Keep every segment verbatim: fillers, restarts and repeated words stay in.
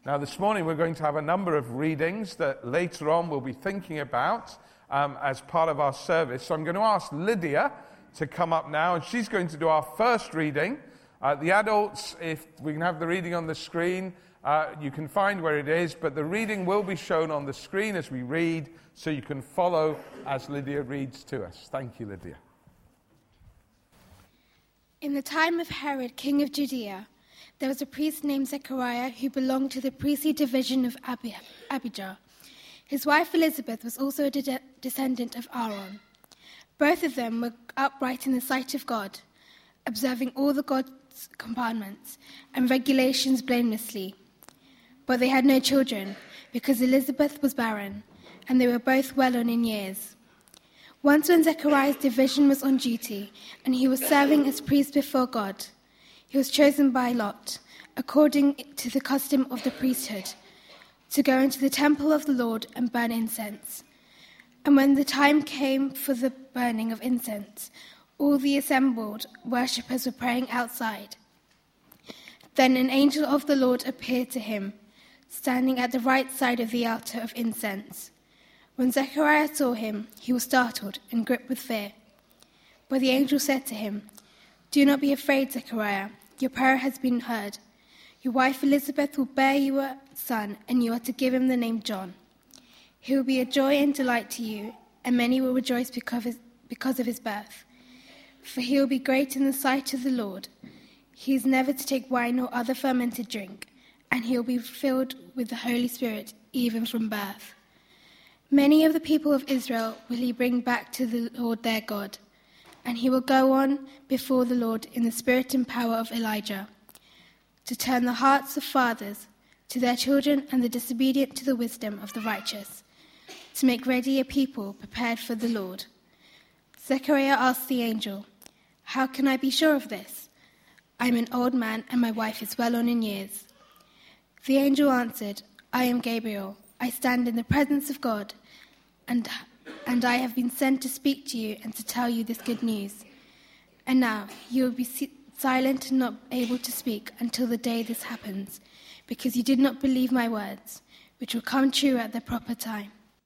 Now, this morning we're going to have a number of readings that later on we'll be thinking about um, as part of our service. So I'm going to ask Lydia to come up now, and she's going to do our first reading. Uh, the adults, if we can have the reading on the screen, uh, you can find where it is, but the reading will be shown on the screen as we read, so you can follow as Lydia reads to us. Thank you, Lydia. In the time of Herod, king of Judea, there was a priest named Zechariah who belonged to the priestly division of Abi- Abijah. His wife Elizabeth was also a de- descendant of Aaron. Both of them were upright in the sight of God, observing all the God's commandments and regulations blamelessly. But they had no children, because Elizabeth was barren, and they were both well on in years. Once when Zechariah's division was on duty, and he was serving as priest before God, he was chosen by Lot, according to the custom of the priesthood, to go into the temple of the Lord and burn incense. And when the time came for the burning of incense, all the assembled worshippers were praying outside. Then an angel of the Lord appeared to him, standing at the right side of the altar of incense. When Zechariah saw him, he was startled and gripped with fear. But the angel said to him, "Do not be afraid, Zechariah. Your prayer has been heard. Your wife Elizabeth will bear you a son, and you are to give him the name John. He will be a joy and delight to you, and many will rejoice because of his, because of his birth. For he will be great in the sight of the Lord. He is never to take wine or other fermented drink, and he will be filled with the Holy Spirit even from birth. Many of the people of Israel will he bring back to the Lord their God, and he will go on before the Lord in the spirit and power of Elijah, to turn the hearts of fathers to their children and the disobedient to the wisdom of the righteous, to make ready a people prepared for the Lord." Zechariah asked the angel, "How can I be sure of this? I am an old man, and my wife is well on in years." The angel answered, "I am Gabriel. I stand in the presence of God, and, and I have been sent to speak to you and to tell you this good news. And now you will be si- silent and not able to speak until the day this happens, because you did not believe my words, which will come true at the proper time."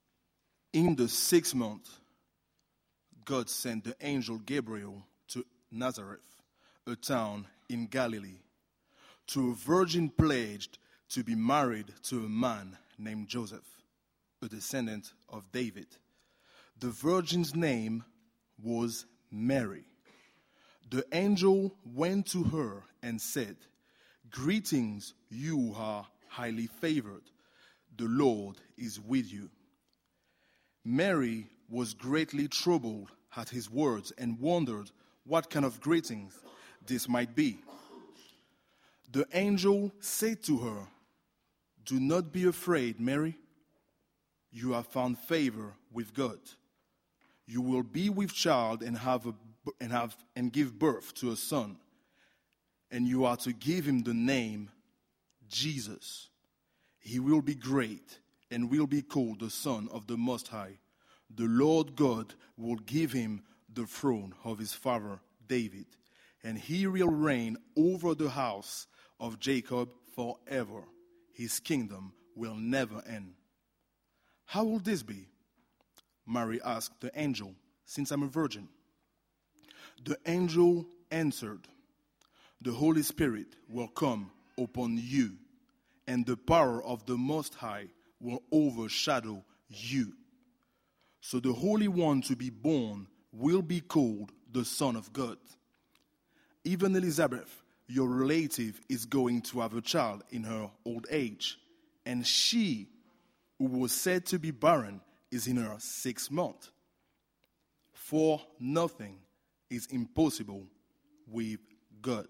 In the sixth month, God sent the angel Gabriel to Nazareth, a town in Galilee, to a virgin pledged to be married to a man named Joseph, a descendant of David. The virgin's name was Mary. The angel went to her and said, "Greetings, you who are highly favored. The Lord is with you." Mary was greatly troubled at his words and wondered what kind of greetings this might be. The angel said to her, "Do not be afraid, Mary. You have found favor with God. You will be with child and have a, and have and give birth to a son, and you are to give him the name Jesus. He will be great and will be called the Son of the Most High. The Lord God will give him the throne of his father David, and he will reign over the house of Jacob forever. His kingdom will never end." "How will this be?" Mary asked the angel, "since I'm a virgin?" The angel answered, "The Holy Spirit will come upon you, and the power of the Most High will overshadow you. So the Holy One to be born will be called the Son of God. Even Elizabeth, your relative, is going to have a child in her old age, and she, who was said to be barren, is in her sixth month. For nothing is impossible with God."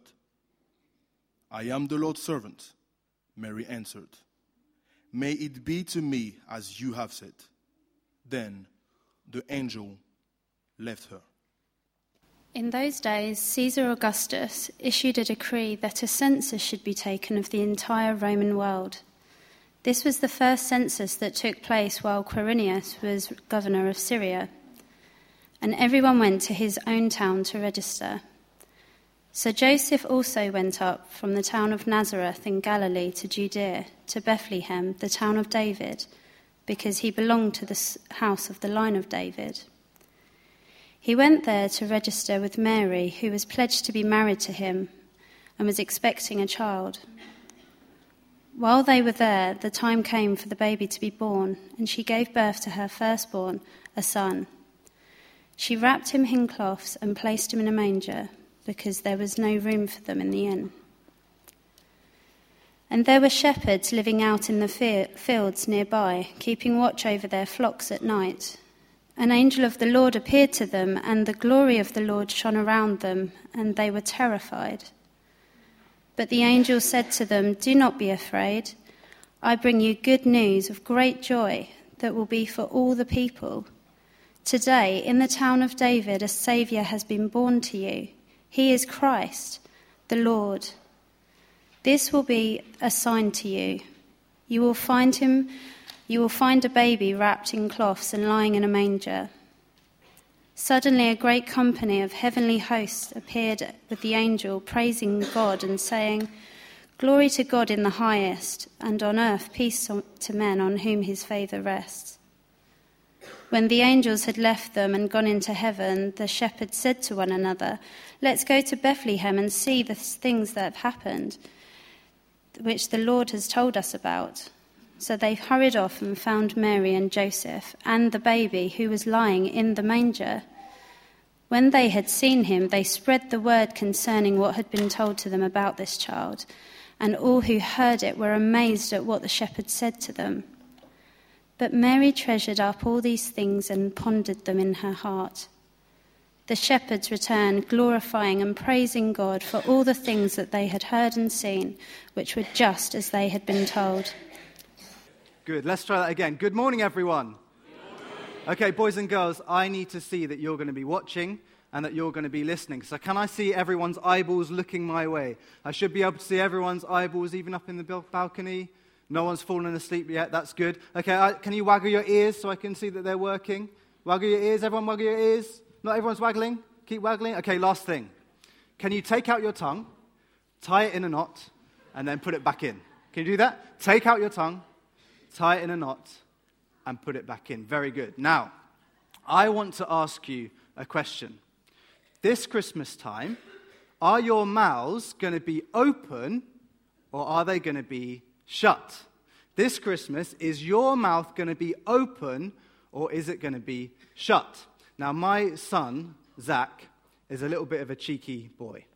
"I am the Lord's servant," Mary answered. "May it be to me as you have said." Then the angel left her. In those days, Caesar Augustus issued a decree that a census should be taken of the entire Roman world. This was the first census that took place while Quirinius was governor of Syria, and everyone went to his own town to register. So Joseph also went up from the town of Nazareth in Galilee to Judea, to Bethlehem, the town of David, because he belonged to the house of the line of David. He went there to register with Mary, who was pledged to be married to him and was expecting a child. While they were there, the time came for the baby to be born, and she gave birth to her firstborn, a son. She wrapped him in cloths and placed him in a manger, because there was no room for them in the inn. And there were shepherds living out in the fields nearby, keeping watch over their flocks at night. An angel of the Lord appeared to them, and the glory of the Lord shone around them, and they were terrified. But the angel said to them, "Do not be afraid. I bring you good news of great joy that will be for all the people. Today, in the town of David, a Saviour has been born to you. He is Christ, the Lord. This will be a sign to you. You will find him, you will find a baby wrapped in cloths and lying in a manger." Suddenly a great company of heavenly hosts appeared with the angel, praising God and saying, "Glory to God in the highest, and on earth peace to men on whom his favour rests." When the angels had left them and gone into heaven, the shepherds said to one another, "Let's go to Bethlehem and see the things that have happened, which the Lord has told us about." So they hurried off and found Mary and Joseph and the baby who was lying in the manger. When they had seen him, they spread the word concerning what had been told to them about this child, and all who heard it were amazed at what the shepherds said to them. But Mary treasured up all these things and pondered them in her heart. The shepherds returned, glorifying and praising God for all the things that they had heard and seen, which were just as they had been told. Good. Let's try that again. Good morning, everyone. Good morning. Okay, boys and girls, I need to see that you're going to be watching and that you're going to be listening. So can I see everyone's eyeballs looking my way? I should be able to see everyone's eyeballs, even up in the balcony. No one's fallen asleep yet. That's good. Okay, I, can you waggle your ears so I can see that they're working? Waggle your ears. Everyone waggle your ears. Not everyone's waggling. Keep waggling. Okay, last thing. Can you take out your tongue, tie it in a knot, and then put it back in? Can you do that? Take out your tongue, tie it in a knot, and put it back in. Very good. Now, I want to ask you a question. This Christmas time, are your mouths going to be open or are they going to be shut? This Christmas, is your mouth going to be open or is it going to be shut? Now, my son, Zach, is a little bit of a cheeky boy.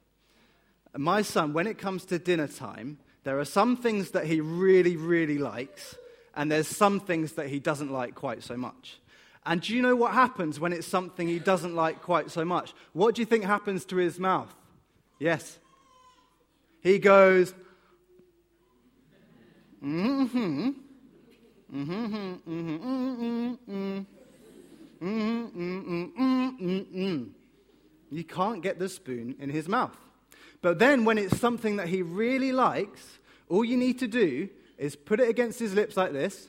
My son, when it comes to dinner time, there are some things that he really, really likes, and there's some things that he doesn't like quite so much. And do you know what happens when it's something he doesn't like quite so much? What do you think happens to his mouth? Yes. He goes, mm-hmm, mm-hmm, mm-hmm, mm-hmm, mm-hmm, mm-hmm, mm-hmm, mm-hmm. You can't get the spoon in his mouth. But then when it's something that he really likes, all you need to do is put it against his lips like this.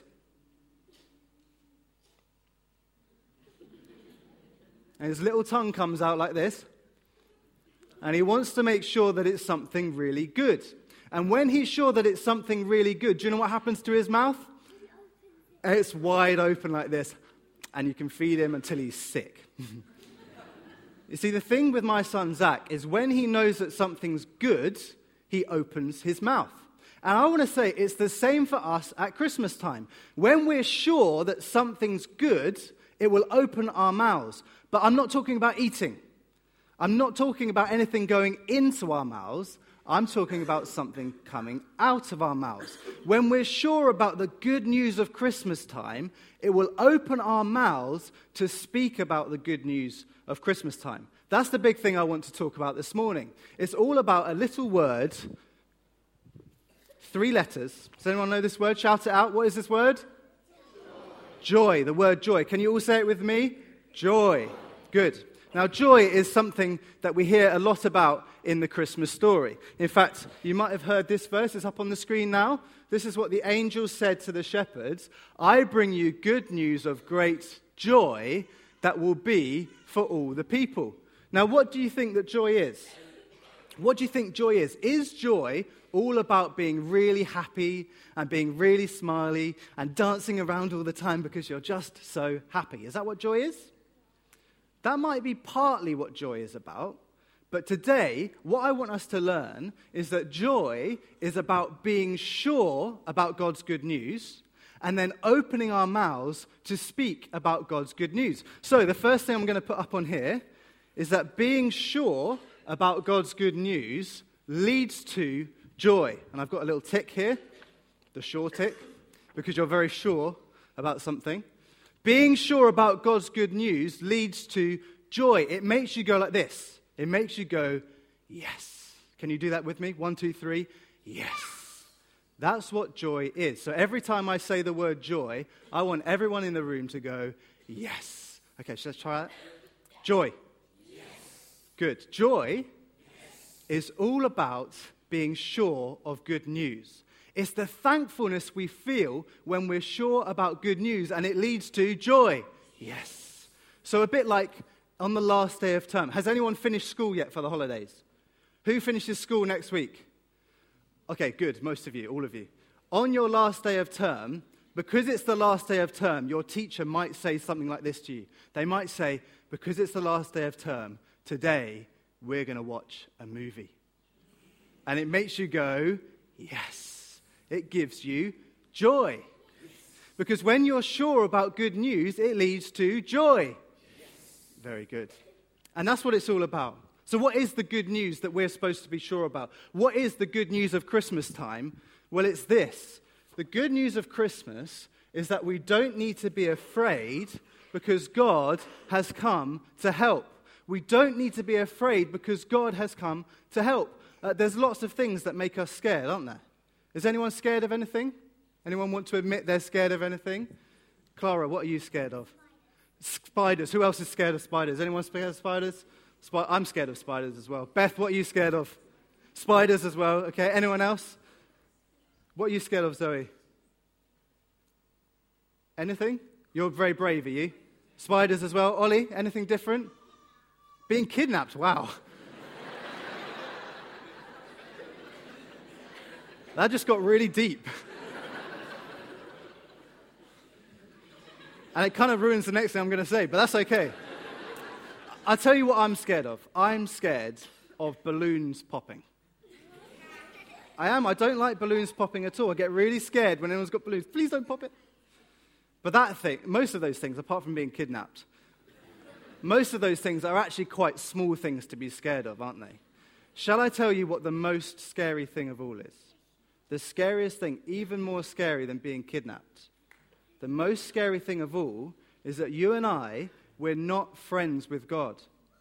And his little tongue comes out like this. And he wants to make sure that it's something really good. And when he's sure that it's something really good, do you know what happens to his mouth? It's wide open like this. And you can feed him until he's sick. You see, the thing with my son Zach is when he knows that something's good, he opens his mouth. And I want to say it's the same for us at Christmas time. When we're sure that something's good, it will open our mouths. But I'm not talking about eating. I'm not talking about anything going into our mouths. I'm talking about something coming out of our mouths. When we're sure about the good news of Christmas time, it will open our mouths to speak about the good news of Christmas time. That's the big thing I want to talk about this morning. It's all about a little word, three letters. Does anyone know this word? Shout it out. What is this word? Joy. Joy, the word joy. Can you all say it with me? Joy. Good. Now, joy is something that we hear a lot about in the Christmas story. In fact, you might have heard this verse. It's up on the screen now. This is what the angel said to the shepherds. I bring you good news of great joy that will be for all the people. Now, what do you think that joy is? What do you think joy is? Is joy all about being really happy and being really smiley and dancing around all the time because you're just so happy? Is that what joy is? That might be partly what joy is about. But today, what I want us to learn is that joy is about being sure about God's good news and then opening our mouths to speak about God's good news. So the first thing I'm going to put up on here is that being sure about God's good news leads to joy. And I've got a little tick here, the sure tick, because you're very sure about something. Being sure about God's good news leads to joy. It makes you go like this. It makes you go, yes. Can you do that with me? One, two, three. Yes. That's what joy is. So every time I say the word joy, I want everyone in the room to go, yes. Okay, so let's try that. Joy. Yes. Good. Joy yes. is all about being sure of good news. It's the thankfulness we feel when we're sure about good news, and it leads to joy. Yes. So a bit like on the last day of term. Has anyone finished school yet for the holidays? Who finishes school next week? Okay, good. Most of you, all of you. On your last day of term, because it's the last day of term, your teacher might say something like this to you. They might say, because it's the last day of term, today we're going to watch a movie. And it makes you go, yes. It gives you joy. Because when you're sure about good news, it leads to joy. Very good. And that's what it's all about. So what is the good news that we're supposed to be sure about? What is the good news of Christmas time? Well, it's this. The good news of Christmas is that we don't need to be afraid because God has come to help. We don't need to be afraid because God has come to help. Uh, there's lots of things that make us scared, aren't there? Is anyone scared of anything? Anyone want to admit they're scared of anything? Clara, what are you scared of? Spiders. Who else is scared of spiders? Anyone scared of spiders? Sp- I'm scared of spiders as well. Beth, what are you scared of? Spiders as well. Okay, anyone else? What are you scared of, Zoe? Anything? You're very brave, are you? Spiders as well. Ollie, anything different? Being kidnapped. Wow. That just got really deep. And it kind of ruins the next thing I'm going to say, but that's okay. I'll tell you what I'm scared of. I'm scared of balloons popping. I am. I don't like balloons popping at all. I get really scared when anyone's got balloons. Please don't pop it. But that thing, most of those things, apart from being kidnapped, most of those things are actually quite small things to be scared of, aren't they? Shall I tell you what the most scary thing of all is? The scariest thing, even more scary than being kidnapped, the most scary thing of all is that you and I, we're not friends with God.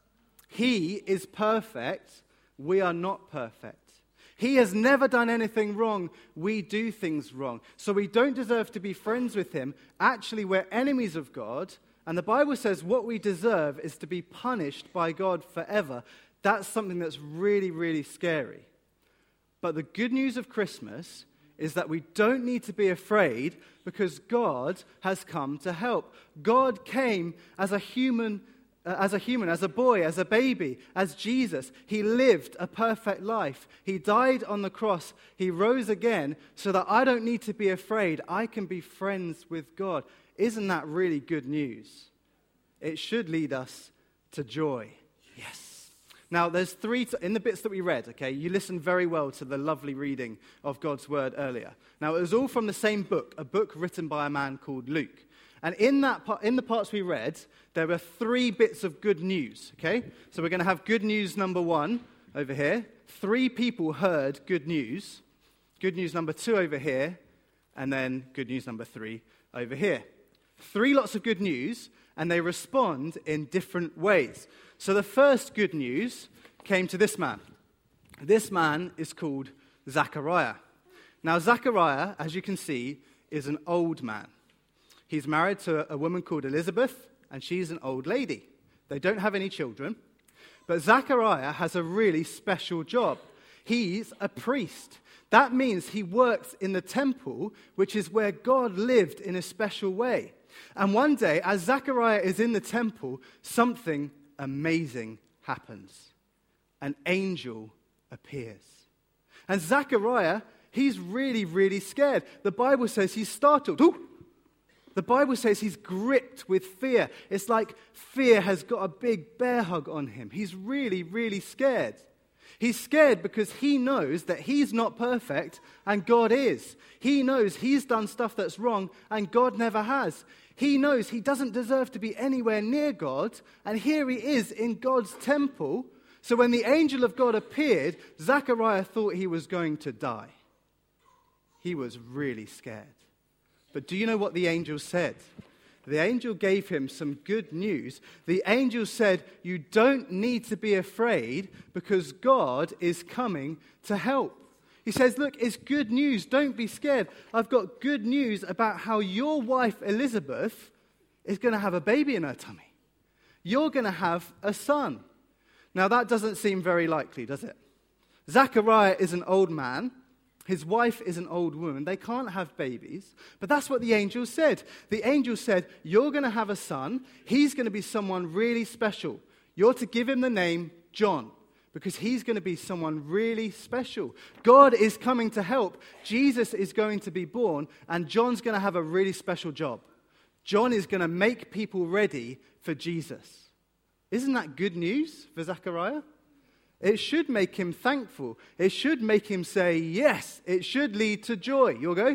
He is perfect. We are not perfect. He has never done anything wrong. We do things wrong. So we don't deserve to be friends with him. Actually, we're enemies of God. And the Bible says what we deserve is to be punished by God forever. That's something that's really, really scary. But the good news of Christmas is that we don't need to be afraid because God has come to help. God came as a human, uh, as a human, as a boy, as a baby, as Jesus. He lived a perfect life. He died on the cross. He rose again so that I don't need to be afraid. I can be friends with God. Isn't that really good news? It should lead us to joy. Yes. Now, there's three, t- in the bits that we read, okay, you listened very well to the lovely reading of God's word earlier. Now, it was all from the same book, a book written by a man called Luke. And in that part, in the parts we read, there were three bits of good news, okay? So we're going to have good news number one over here. Three people heard good news. Good news number two over here. And then good news number three over here. Three lots of good news, and they respond in different ways. So the first good news came to this man. This man is called Zachariah. Now, Zachariah, as you can see, is an old man. He's married to a woman called Elizabeth, and she's an old lady. They don't have any children. But Zachariah has a really special job. He's a priest. That means he works in the temple, which is where God lived in a special way. And one day, as Zachariah is in the temple, something amazing happens. An angel appears. And Zechariah, he's really, really scared. The Bible says he's startled. Ooh! The Bible says he's gripped with fear. It's like fear has got a big bear hug on him. He's really, really scared. He's scared because he knows that he's not perfect and God is. He knows he's done stuff that's wrong and God never has. He knows he doesn't deserve to be anywhere near God, and here he is in God's temple. So when the angel of God appeared, Zechariah thought he was going to die. He was really scared. But do you know what the angel said? The angel gave him some good news. The angel said, you don't need to be afraid because God is coming to help. He says, look, it's good news. Don't be scared. I've got good news about how your wife, Elizabeth, is going to have a baby in her tummy. You're going to have a son. Now, that doesn't seem very likely, does it? Zechariah is an old man. His wife is an old woman. They can't have babies. But that's what the angel said. The angel said, you're going to have a son. He's going to be someone really special. You're to give him the name John, because he's going to be someone really special. God is coming to help. Jesus is going to be born, and John's going to have a really special job. John is going to make people ready for Jesus. Isn't that good news for Zechariah? It should make him thankful. It should make him say, yes. It should lead to joy. You'll go? Yes.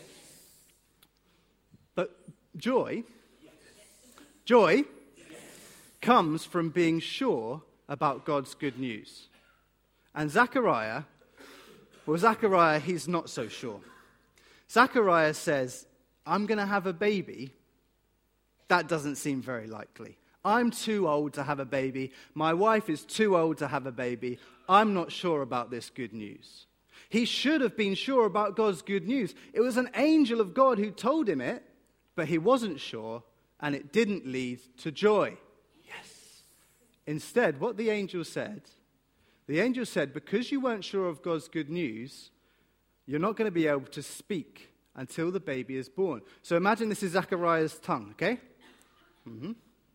But joy, yes. joy yes. comes from being sure about God's good news. And Zechariah, well, Zechariah, he's not so sure. Zechariah says, I'm going to have a baby. That doesn't seem very likely. I'm too old to have a baby. My wife is too old to have a baby. I'm not sure about this good news. He should have been sure about God's good news. It was an angel of God who told him it, but he wasn't sure, and it didn't lead to joy. Yes. Instead, what the angel said, the angel said, because you weren't sure of God's good news, you're not going to be able to speak until the baby is born. So imagine this is Zechariah's tongue, okay? Mm-hmm.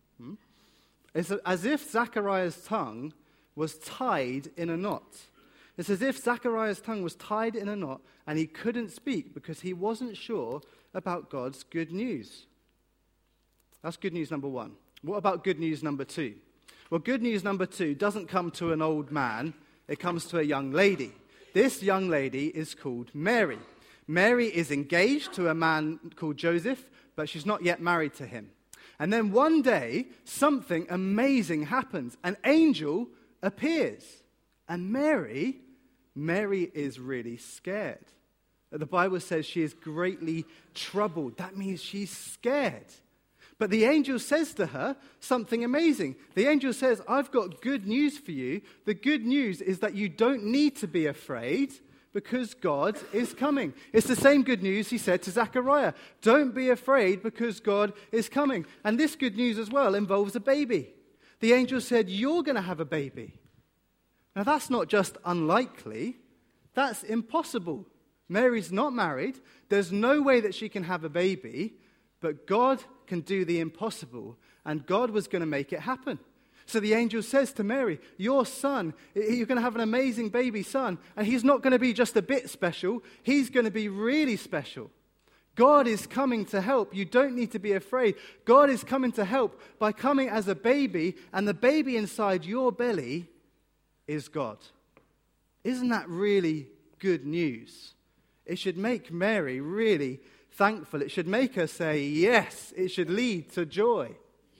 It's as if Zechariah's tongue was tied in a knot. It's as if Zechariah's tongue was tied in a knot and he couldn't speak because he wasn't sure about God's good news. That's good news number one. What about good news number two? Well, good news number two doesn't come to an old man. It comes to a young lady. This young lady is called Mary. Mary is engaged to a man called Joseph, but she's not yet married to him. And then one day, something amazing happens. An angel appears. And Mary, Mary is really scared. The Bible says she is greatly troubled. That means she's scared. But the angel says to her something amazing. The angel says, I've got good news for you. The good news is that you don't need to be afraid, because God is coming. It's the same good news he said to Zechariah. Don't be afraid because God is coming. And this good news as well involves a baby. The angel said, you're going to have a baby. Now that's not just unlikely, that's impossible. Mary's not married. There's no way that she can have a baby, but God can do the impossible, and God was going to make it happen. So the angel says to Mary, your son, you're going to have an amazing baby son, and he's not going to be just a bit special, he's going to be really special. God is coming to help. You don't need to be afraid. God is coming to help by coming as a baby, and the baby inside your belly is God. Isn't that really good news? It should make Mary really thankful. It should make her say, yes. It should lead to joy.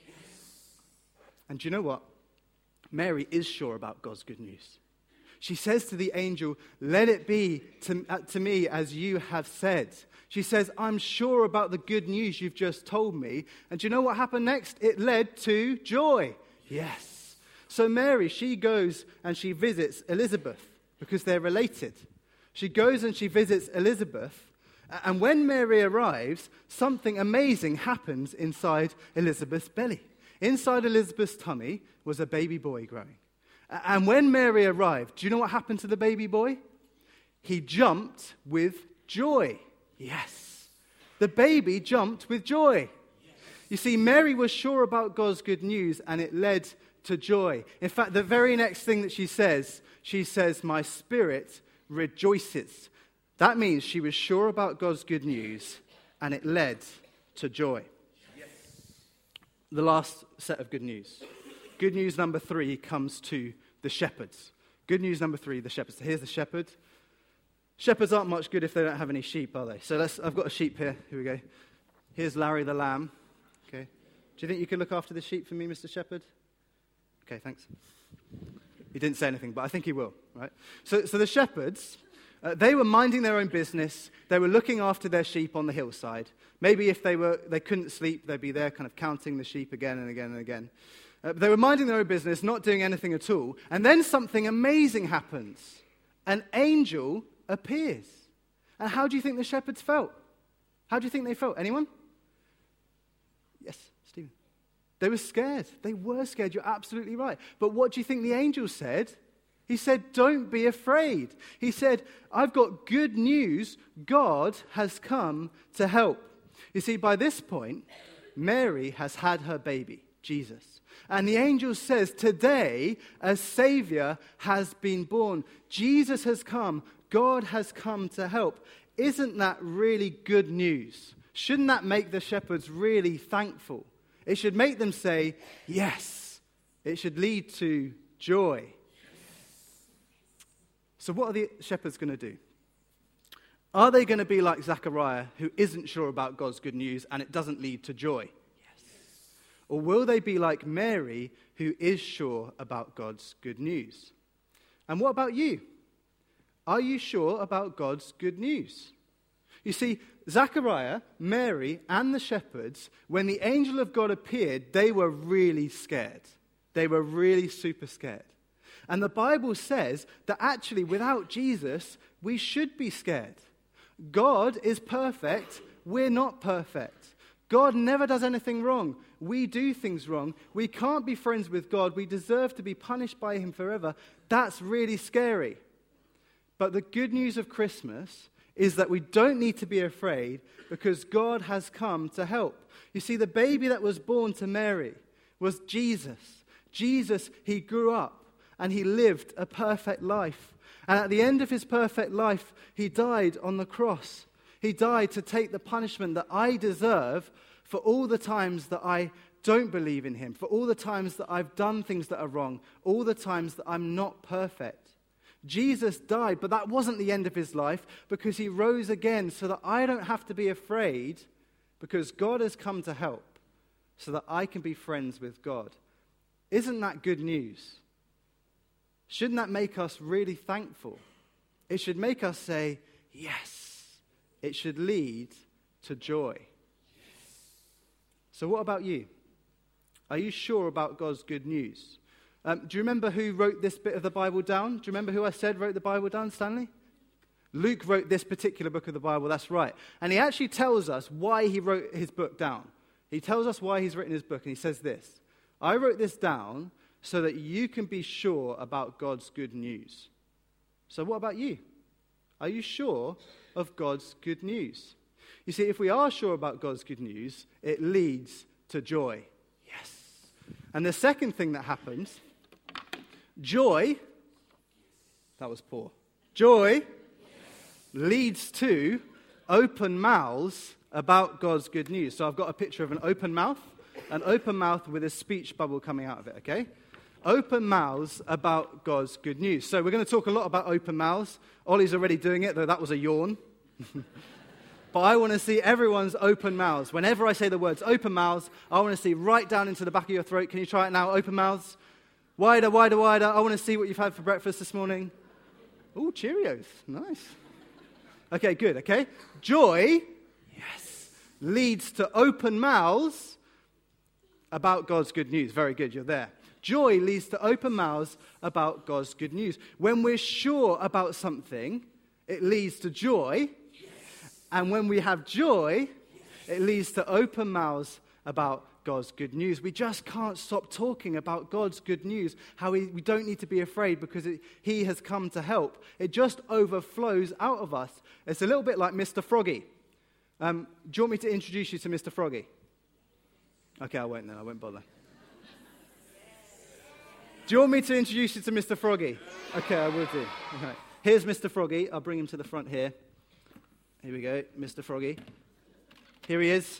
And do you know what? Mary is sure about God's good news. She says to the angel, let it be to, uh, to me as you have said. She says, I'm sure about the good news you've just told me. And do you know what happened next? It led to joy. Yes. So Mary, she goes and she visits Elizabeth because they're related. She goes and she visits Elizabeth. And when Mary arrives, something amazing happens inside Elizabeth's belly. Inside Elizabeth's tummy was a baby boy growing. And when Mary arrived, do you know what happened to the baby boy? He jumped with joy. Yes. The baby jumped with joy. Yes. You see, Mary was sure about God's good news, and it led to joy. In fact, the very next thing that she says, she says, my spirit rejoices. That means she was sure about God's good news, and it led to joy. Yes. The last set of good news. Good news number three comes to the shepherds. Good news number three, the shepherds. So here's the shepherd. Shepherds aren't much good if they don't have any sheep, are they? So let's, I've got a sheep here. Here we go. Here's Larry the lamb. Okay. Do you think you could look after the sheep for me, Mister Shepherd? Okay, thanks. He didn't say anything, but I think he will, right? So, so the shepherds, uh, they were minding their own business. They were looking after their sheep on the hillside. Maybe if they were, they couldn't sleep, they'd be there kind of counting the sheep again and again and again. Uh, they were minding their own business, not doing anything at all. And then something amazing happens. An angel appears. And how do you think the shepherds felt? How do you think they felt? Anyone? Yes, Stephen. They were scared. They were scared. You're absolutely right. But what do you think the angel said? He said, don't be afraid. He said, I've got good news. God has come to help. You see, by this point, Mary has had her baby, Jesus. And the angel says, today, a Savior has been born. Jesus has come. God has come to help. Isn't that really good news? Shouldn't that make the shepherds really thankful? It should make them say, yes. It should lead to joy. So what are the shepherds going to do? Are they going to be like Zechariah, who isn't sure about God's good news and it doesn't lead to joy? Yes. Or will they be like Mary, who is sure about God's good news? And what about you? Are you sure about God's good news? You see, Zechariah, Mary, and the shepherds, when the angel of God appeared, they were really scared. They were really super scared. And the Bible says that actually without Jesus, we should be scared. God is perfect. We're not perfect. God never does anything wrong. We do things wrong. We can't be friends with God. We deserve to be punished by him forever. That's really scary. But the good news of Christmas is that we don't need to be afraid because God has come to help. You see, the baby that was born to Mary was Jesus. Jesus, he grew up and he lived a perfect life. And at the end of his perfect life, he died on the cross. He died to take the punishment that I deserve for all the times that I don't believe in him, for all the times that I've done things that are wrong, all the times that I'm not perfect. Jesus died, but that wasn't the end of his life because he rose again so that I don't have to be afraid because God has come to help so that I can be friends with God. Isn't that good news? Shouldn't that make us really thankful? It should make us say, yes. It should lead to joy. So what about you? Are you sure about God's good news? Um, do you remember who wrote this bit of the Bible down? Do you remember who I said wrote the Bible down, Stanley? Luke wrote this particular book of the Bible, that's right. And he actually tells us why he wrote his book down. He tells us why he's written his book, and he says this: I wrote this down so that you can be sure about God's good news. So what about you? Are you sure of God's good news? You see, if we are sure about God's good news, it leads to joy. Yes. And the second thing that happens, joy, that was poor. Joy leads to open mouths about God's good news. So I've got a picture of an open mouth, an open mouth with a speech bubble coming out of it, okay? Open mouths about God's good news. So we're going to talk a lot about open mouths. Ollie's already doing it, though that was a yawn. But I want to see everyone's open mouths. Whenever I say the words open mouths, I want to see right down into the back of your throat. Can you try it now? Open mouths. Wider, wider, wider. I want to see what you've had for breakfast this morning. Ooh, Cheerios. Nice. Okay, good, okay? Joy, yes, leads to open mouths about God's good news. Very good, you're there. Joy leads to open mouths about God's good news. When we're sure about something, it leads to joy. Yes. And when we have joy, yes, it leads to open mouths about God's good news. We just can't stop talking about God's good news, how we, we don't need to be afraid because it, he has come to help. It just overflows out of us. It's a little bit like Mister Froggy. Um, do you want me to introduce you to Mister Froggy? Okay, I won't then. I won't bother. Do you want me to introduce you to Mister Froggy? Okay, I will do. Okay. Here's Mister Froggy. I'll bring him to the front here. Here we go, Mister Froggy. Here he is.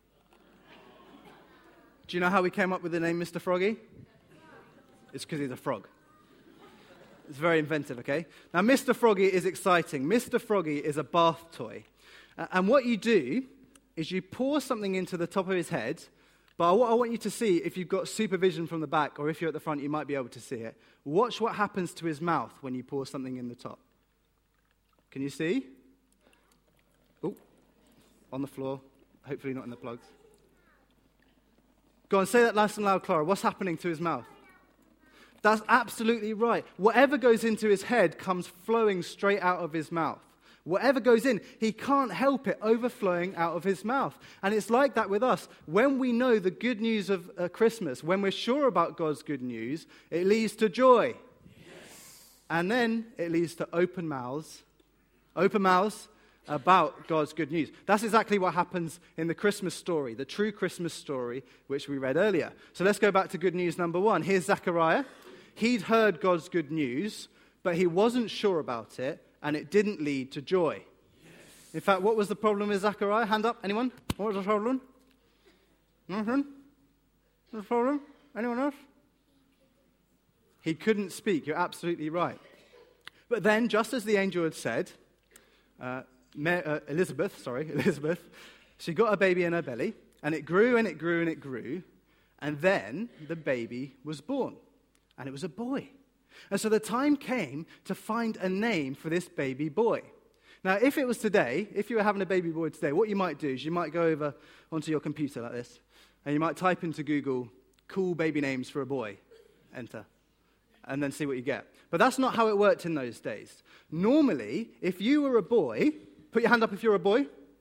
Do you know how we came up with the name Mister Froggy? It's because he's a frog. It's very inventive, okay? Now, Mister Froggy is exciting. Mister Froggy is a bath toy. Uh, and what you do is you pour something into the top of his head. But what I want you to see, if you've got supervision from the back, or if you're at the front, you might be able to see it. Watch what happens to his mouth when you pour something in the top. Can you see? Oh, on the floor. Hopefully not in the plugs. Go on, say that nice and loud, Clara. What's happening to his mouth? That's absolutely right. Whatever goes into his head comes flowing straight out of his mouth. Whatever goes in, he can't help it overflowing out of his mouth. And it's like that with us. When we know the good news of uh, Christmas, when we're sure about God's good news, it leads to joy. Yes. And then it leads to open mouths, open mouths about God's good news. That's exactly what happens in the Christmas story, the true Christmas story, which we read earlier. So let's go back to good news number one. Here's Zechariah. He'd heard God's good news, but he wasn't sure about it. And it didn't lead to joy. Yes. In fact, what was the problem with Zechariah? Hand up, anyone? What was the problem? Nothing? What was the problem? Anyone else? He couldn't speak. You're absolutely right. But then, just as the angel had said, uh, uh, Elizabeth, sorry, Elizabeth, she got a baby in her belly, and it grew and it grew and it grew, and then the baby was born, and it was a boy. And so the time came to find a name for this baby boy. Now, if it was today, if you were having a baby boy today, what you might do is you might go over onto your computer like this, and you might type into Google, cool baby names for a boy, enter, and then see what you get. But that's not how it worked in those days. Normally, if you were a boy, put your hand up if you're a boy.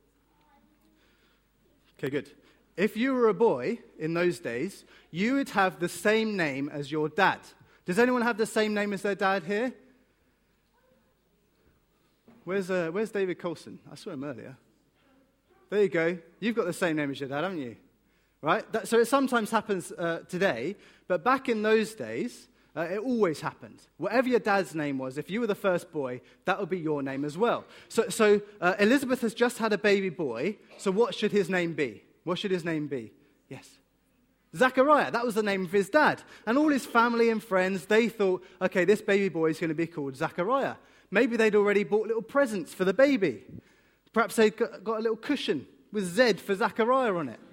Okay, good. If you were a boy in those days, you would have the same name as your dad. Does anyone have the same name as their dad here? Where's uh, where's David Colson? I saw him earlier. There you go. You've got the same name as your dad, haven't you? Right? That, so it sometimes happens uh, today, but back in those days, uh, it always happened. Whatever your dad's name was, if you were the first boy, that would be your name as well. So, so uh, Elizabeth has just had a baby boy, so what should his name be? What should his name be? Yes. Zechariah, that was the name of his dad. And all his family and friends, they thought, okay, this baby boy is going to be called Zechariah. Maybe they'd already bought little presents for the baby. Perhaps they'd got a little cushion with Z for Zechariah on it.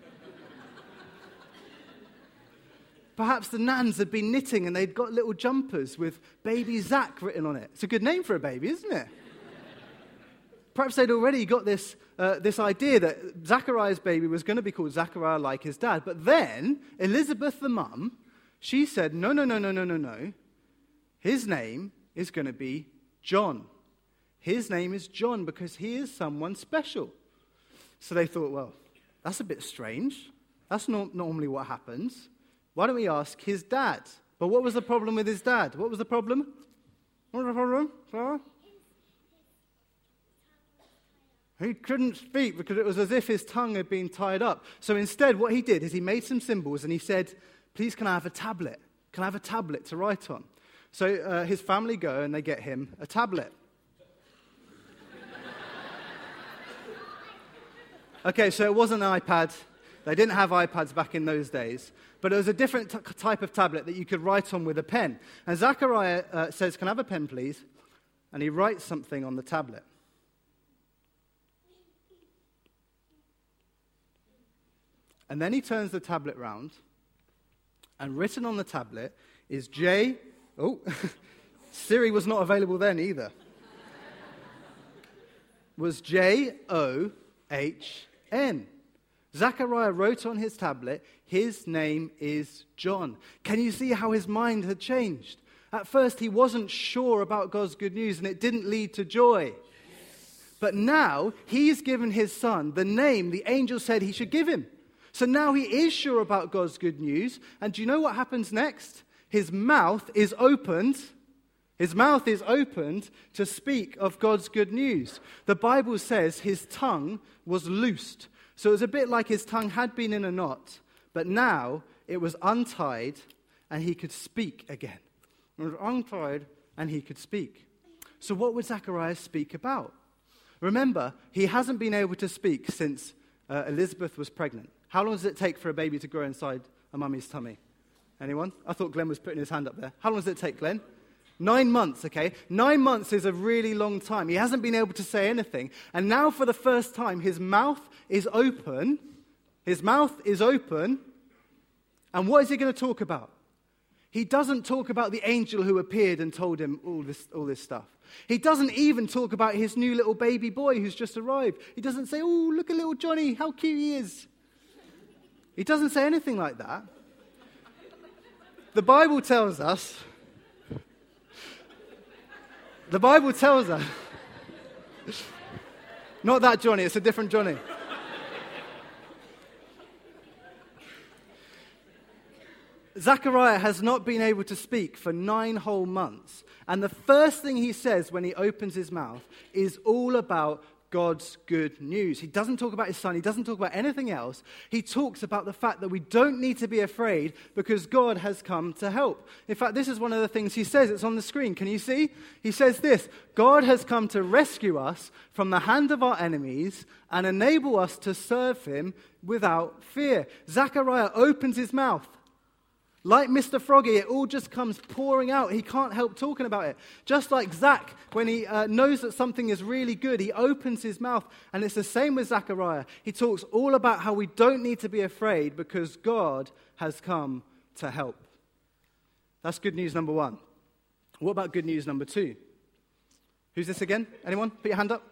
Perhaps the nans had been knitting and they'd got little jumpers with baby Zach written on it. It's a good name for a baby, isn't it? Perhaps they'd already got this uh, this idea that Zechariah's baby was going to be called Zechariah like his dad. But then Elizabeth, the mum, she said, no, no, no, no, no, no, no. His name is going to be John. His name is John because he is someone special. So they thought, well, that's a bit strange. That's not normally what happens. Why don't we ask his dad? But what was the problem with his dad? What was the problem? What was the problem, Clara? He couldn't speak because it was as if his tongue had been tied up. So instead, what he did is he made some symbols and he said, please, can I have a tablet? Can I have a tablet to write on? So uh, his family go and they get him a tablet. Okay, so it wasn't an iPad. They didn't have iPads back in those days. But it was a different t- type of tablet that you could write on with a pen. And Zechariah uh, says, can I have a pen, please? And he writes something on the tablet. And then he turns the tablet round, and written on the tablet is J... Oh, Siri was not available then either. Was J O H N. Zechariah wrote on his tablet, his name is John. Can you see how his mind had changed? At first, he wasn't sure about God's good news, and it didn't lead to joy. But now, he's given his son the name the angel said he should give him. So now he is sure about God's good news. And do you know what happens next? His mouth is opened. His mouth is opened to speak of God's good news. The Bible says his tongue was loosed. So it was a bit like his tongue had been in a knot, but now it was untied and he could speak again. He was untied and he could speak. So what would Zacharias speak about? Remember, he hasn't been able to speak since uh, Elizabeth was pregnant. How long does it take for a baby to grow inside a mummy's tummy? Anyone? I thought Glenn was putting his hand up there. How long does it take, Glenn? Nine months, okay? Nine months is a really long time. He hasn't been able to say anything. And now for the first time, his mouth is open. His mouth is open. And what is he going to talk about? He doesn't talk about the angel who appeared and told him all this, all this stuff. He doesn't even talk about his new little baby boy who's just arrived. He doesn't say, oh, look at little Johnny, how cute he is. He doesn't say anything like that. The Bible tells us, the Bible tells us, not that Johnny, it's a different Johnny. Zechariah has not been able to speak for nine whole months. And the first thing he says when he opens his mouth is all about God's good news. He doesn't talk about his son. He doesn't talk about anything else. He talks about the fact that we don't need to be afraid because God has come to help. In fact, this is one of the things he says. It's on the screen. Can you see? He says this: God has come to rescue us from the hand of our enemies and enable us to serve him without fear. Zechariah opens his mouth. Like Mister Froggy, it all just comes pouring out. He can't help talking about it. Just like Zach, when he uh, knows that something is really good, he opens his mouth. And it's the same with Zechariah. He talks all about how we don't need to be afraid because God has come to help. That's good news number one. What about good news number two? Who's this again? Anyone? Put your hand up.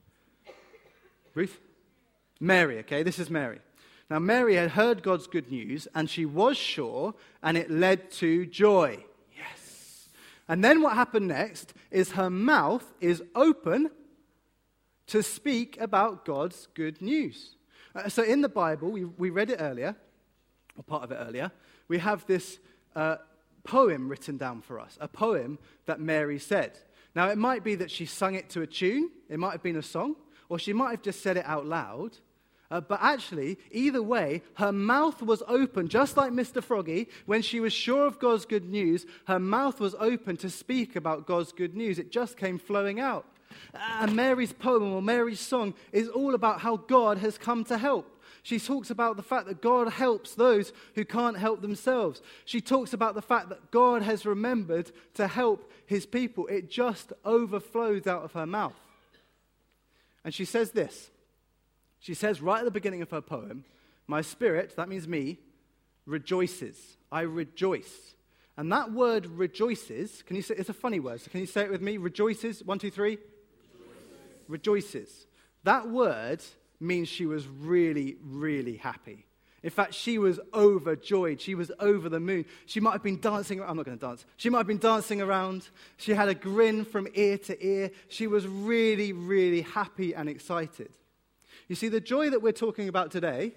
Ruth? Mary, okay? This is Mary. Now, Mary had heard God's good news, and she was sure, and it led to joy. Yes. And then what happened next is her mouth is open to speak about God's good news. Uh, so in the Bible, we, we read it earlier, or part of it earlier, we have this uh, poem written down for us, a poem that Mary said. Now, it might be that she sung it to a tune, it might have been a song, or she might have just said it out loud. Uh, but actually, either way, her mouth was open, just like Mister Froggy. When she was sure of God's good news, her mouth was open to speak about God's good news. It just came flowing out. And Mary's poem or Mary's song is all about how God has come to help. She talks about the fact that God helps those who can't help themselves. She talks about the fact that God has remembered to help his people. It just overflows out of her mouth. And she says this. She says right at the beginning of her poem, my spirit, that means me, rejoices. I rejoice. And that word rejoices, can you say, it's a funny word, so can you say it with me? Rejoices, one, two, three. Rejoices. rejoices. That word means she was really, really happy. In fact, she was overjoyed. She was over the moon. She might have been dancing. I'm not going to dance. She might have been dancing around. She had a grin from ear to ear. She was really, really happy and excited. You see, the joy that we're talking about today,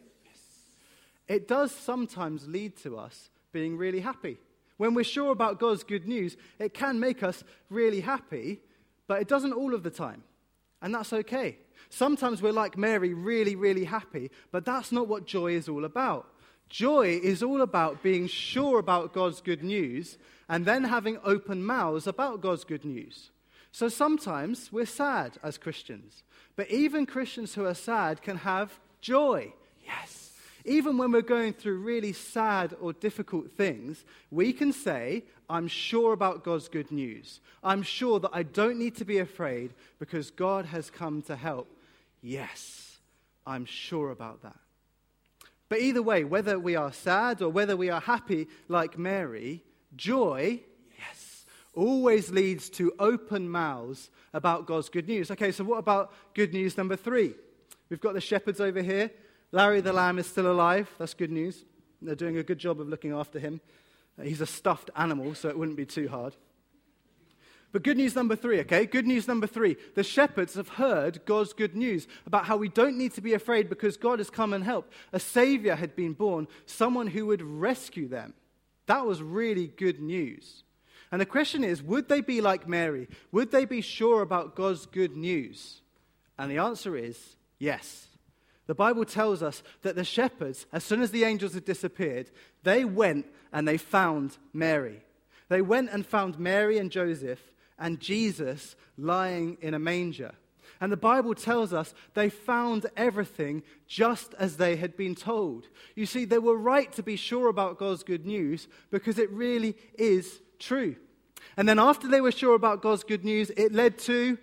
it does sometimes lead to us being really happy. When we're sure about God's good news, it can make us really happy, but it doesn't all of the time. And that's okay. Sometimes we're like Mary, really, really happy, but that's not what joy is all about. Joy is all about being sure about God's good news and then having open mouths about God's good news. So sometimes we're sad as Christians. But even Christians who are sad can have joy. Yes. Even when we're going through really sad or difficult things, we can say, I'm sure about God's good news. I'm sure that I don't need to be afraid because God has come to help. Yes, I'm sure about that. But either way, whether we are sad or whether we are happy like Mary, joy, yes, always leads to open mouths about God's good news. Okay, so what about good news number three? We've got the shepherds over here. Larry the lamb is still alive. That's good news. They're doing a good job of looking after him. He's a stuffed animal, so it wouldn't be too hard. But good news number three, okay? Good news number three. The shepherds have heard God's good news about how we don't need to be afraid because God has come and helped. A savior had been born, someone who would rescue them. That was really good news. And the question is, would they be like Mary? Would they be sure about God's good news? And the answer is yes. the Bible tells us that the shepherds, as soon as the angels had disappeared, they went and they found Mary. They went and found Mary and Joseph and Jesus lying in a manger. And the Bible tells us they found everything just as they had been told. You see, they were right to be sure about God's good news because it really is true. And then after they were sure about God's good news, it led to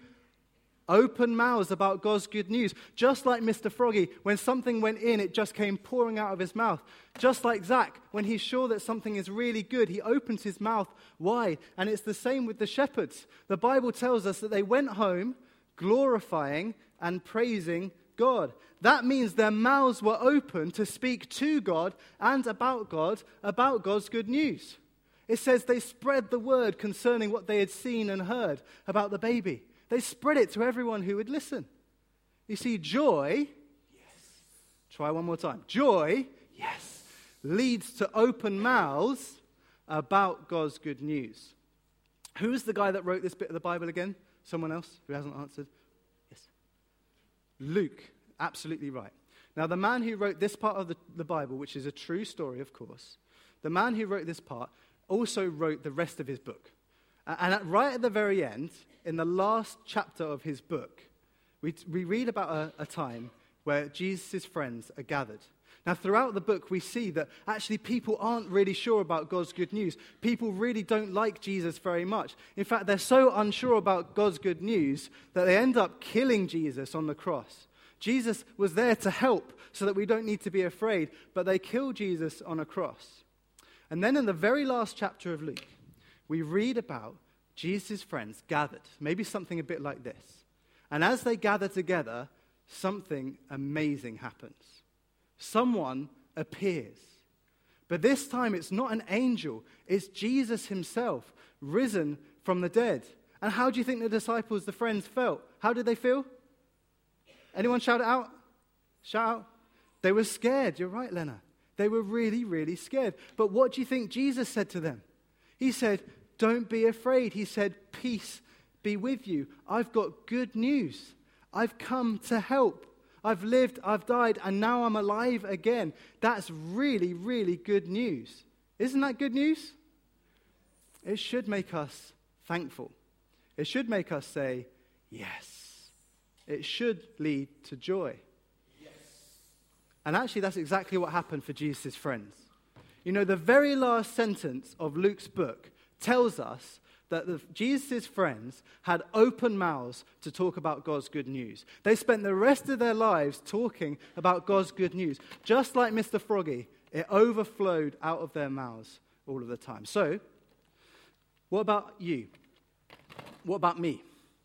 open mouths about God's good news. Just like Mister Froggy, when something went in, it just came pouring out of his mouth. Just like Zach, when he's sure that something is really good, he opens his mouth wide. And it's the same with the shepherds. The Bible tells us that they went home glorifying and praising God. That means their mouths were open to speak to God and about God, about God's good news. It says they spread the word concerning what they had seen and heard about the baby. They spread it to everyone who would listen. You see, joy, yes. Try one more time. Joy, yes, leads to open mouths about God's good news. Who is the guy that wrote this bit of the Bible again? Someone else who hasn't answered? Yes. Luke, absolutely right. Now, the man who wrote this part of the, the Bible, which is a true story, of course, the man who wrote this part also wrote the rest of his book. And at, right at the very end, in the last chapter of his book, we, we read about a, a time where Jesus' friends are gathered. Now, throughout the book, we see that actually people aren't really sure about God's good news. People really don't like Jesus very much. In fact, they're so unsure about God's good news that they end up killing Jesus on the cross. Jesus was there to help so that we don't need to be afraid, but they kill Jesus on a cross. And then in the very last chapter of Luke, we read about Jesus' friends gathered, maybe something a bit like this. And as they gather together, something amazing happens. Someone appears. But this time it's not an angel, it's Jesus himself, risen from the dead. And how do you think the disciples, the friends, felt? How did they feel? Anyone shout it out? Shout out. They were scared. You're right, Lena. They were really, really scared. But what do you think Jesus said to them? He said, don't be afraid. He said, peace be with you. I've got good news. I've come to help. I've lived, I've died, and now I'm alive again. That's really, really good news. Isn't that good news? It should make us thankful. It should make us say, yes. It should lead to joy. Yes. And actually, that's exactly what happened for Jesus' friends. You know, the very last sentence of Luke's book tells us that the, Jesus' friends had open mouths to talk about God's good news. They spent the rest of their lives talking about God's good news. Just like Mister Froggy, it overflowed out of their mouths all of the time. So, what about you? What about me?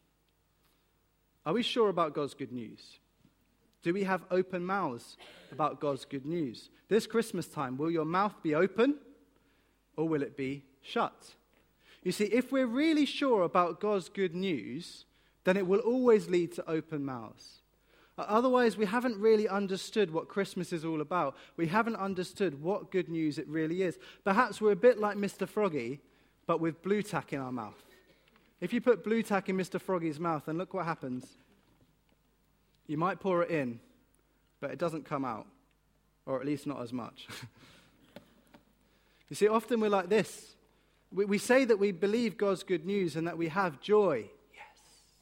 Are we sure about God's good news? Do we have open mouths about God's good news? This Christmas time, will your mouth be open or will it be shut? You see, if we're really sure about God's good news, then it will always lead to open mouths. Otherwise, we haven't really understood what Christmas is all about. We haven't understood what good news it really is. Perhaps we're a bit like Mister Froggy, but with blue tack in our mouth. If you put blue tack in Mister Froggy's mouth, then look what happens. You might pour it in, but it doesn't come out, or at least not as much. You see, often we're like this. We, we say that we believe God's good news and that we have joy. Yes.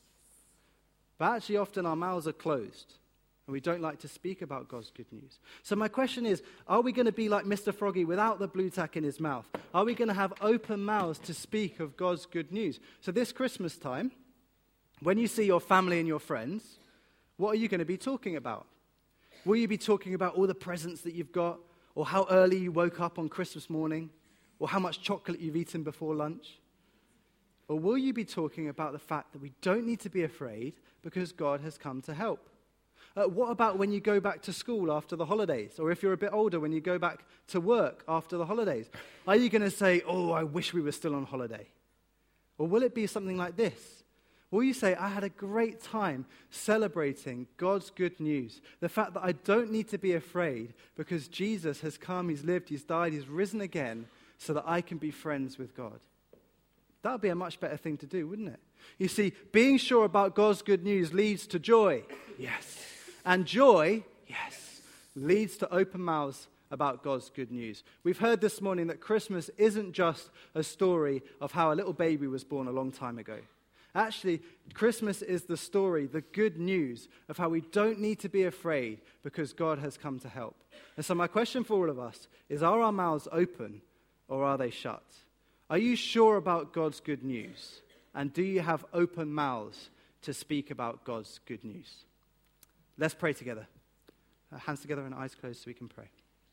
But actually, often our mouths are closed, and we don't like to speak about God's good news. So my question is, are we going to be like Mister Froggy without the blue tack in his mouth? Are we going to have open mouths to speak of God's good news? So this Christmas time, when you see your family and your friends, what are you going to be talking about? Will you be talking about all the presents that you've got, or how early you woke up on Christmas morning, or how much chocolate you've eaten before lunch? Or will you be talking about the fact that we don't need to be afraid because God has come to help? Uh, what about when you go back to school after the holidays? Or if you're a bit older, when you go back to work after the holidays? Are you going to say, oh, I wish we were still on holiday? Or will it be something like this? Will you say, I had a great time celebrating God's good news, the fact that I don't need to be afraid because Jesus has come, he's lived, he's died, he's risen again, so that I can be friends with God? That would be a much better thing to do, wouldn't it? You see, being sure about God's good news leads to joy. Yes. And joy, Yes. Leads to open mouths about God's good news. We've heard this morning that Christmas isn't just a story of how a little baby was born a long time ago. Actually, Christmas is the story, the good news of how we don't need to be afraid because God has come to help. And so my question for all of us is, are our mouths open or are they shut? Are you sure about God's good news? And do you have open mouths to speak about God's good news? Let's pray together. Uh, hands together and eyes closed so we can pray.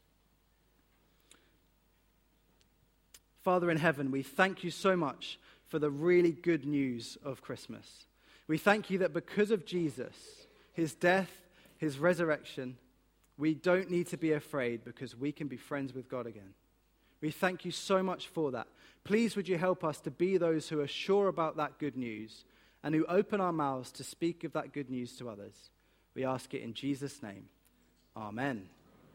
Father in heaven, we thank you so much for the really good news of Christmas. We thank you that because of Jesus, his death, his resurrection, we don't need to be afraid because we can be friends with God again. We thank you so much for that. Please would you help us to be those who are sure about that good news and who open our mouths to speak of that good news to others. We ask it in Jesus' name. Amen.